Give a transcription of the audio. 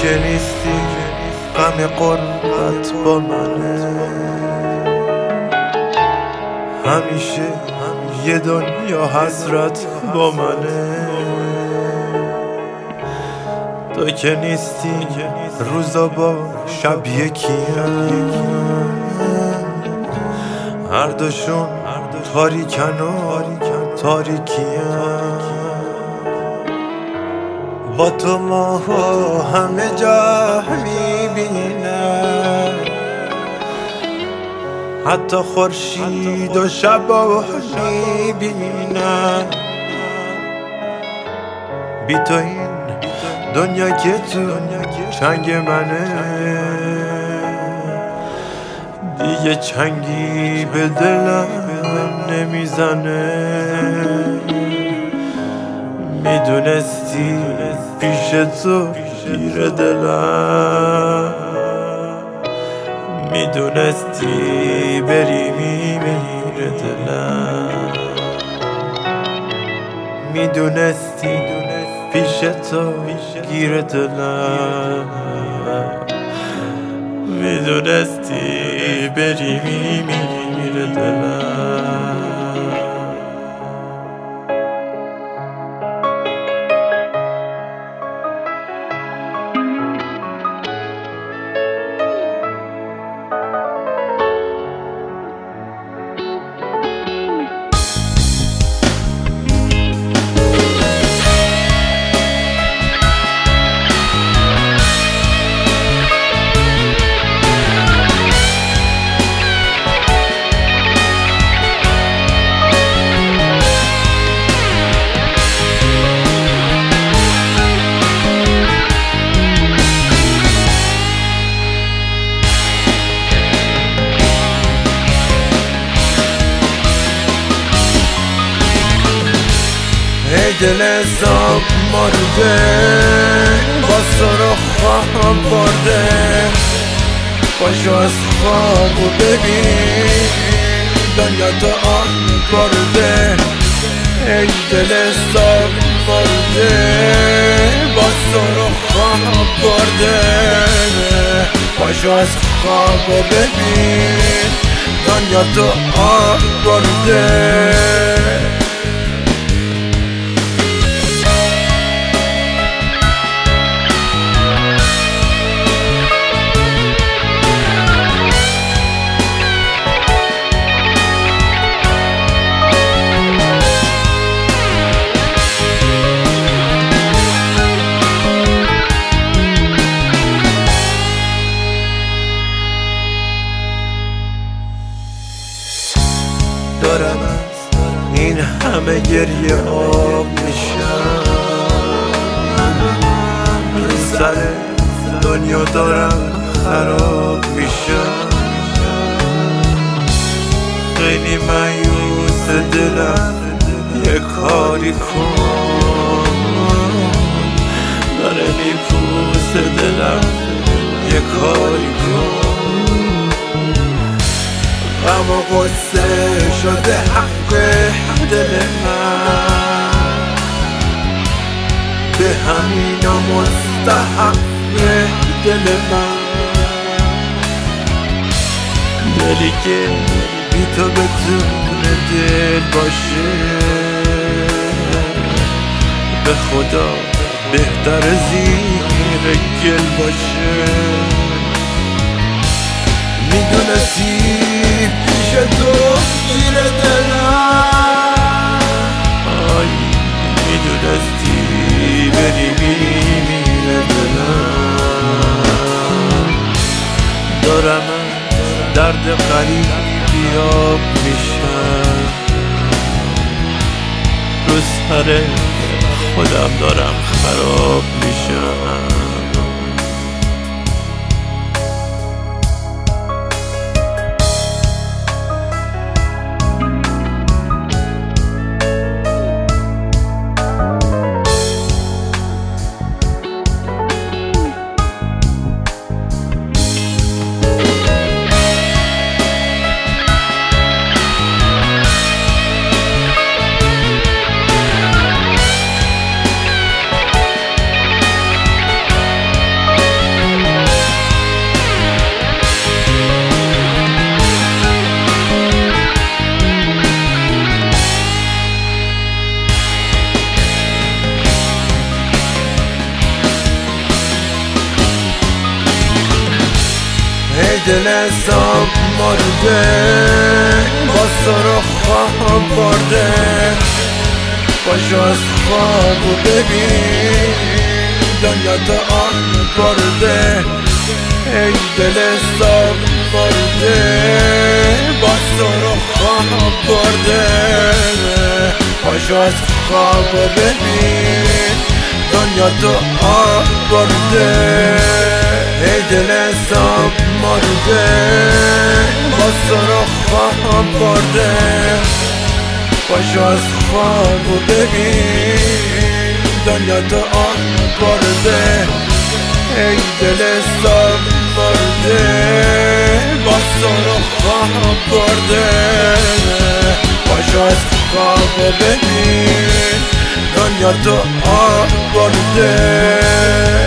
که نیستی غم غربت با منه، همیشه یه دنیا حسرت با منه. تو که نیستی روزا با شب یکیم، هر دوشون تاریکن و تاریکیم. با تو ماها همه جا میبینم، حتی خورشید و شبا میبینم. بی تو این دنیا که تو چنگ منه، دیگه چنگی به دلم نمیزنه. میدونستی پیش تو گیر دلم، میدونستی بری میمیره دلم، میدونستی پیش تو گیر دلم، میدونستی بری میمیره دلم. ای دل زاب مرده، با سرخ برده، پاشو از خوابو ببین دنیا تو آن برده. ای دل زاب مرده، با سرخ برده، پاشو از خوابو ببین دنیا تو آن برده. دارم از این همه گریه آب میشم، رو سر دنیا دارم خراب میشم. خیلی مایوس دلم، یه کاری کن، داره میپوس دلم، یه کاری کن. غم و غصه شده حق دل من، به همینا مستحق دل من. دلی که بی تو بتونه دل باشه، به خدا بهتر زیر گل باشه. میدونستی پیش تو گیر دلم، آی میدونستی بری میمیره دلم. دارم درد غریب بیاب میشم، رو سر خودم دارم خراب میشم. دل حساب مرده با سر خواب برده پاشو از خوابو ببین دنیا تو آن برده ای دل حساب مرده با سر خواب برده پاشو از خوابو ببین دنیا تو آن برده ای دل حساب مرده با سر خواب برده پاشو از خوابو ببین دنیا تو آن برده ای دل حساب مرده با سر خواب برده پاشو از خوابو ببین دنیا تو آن برده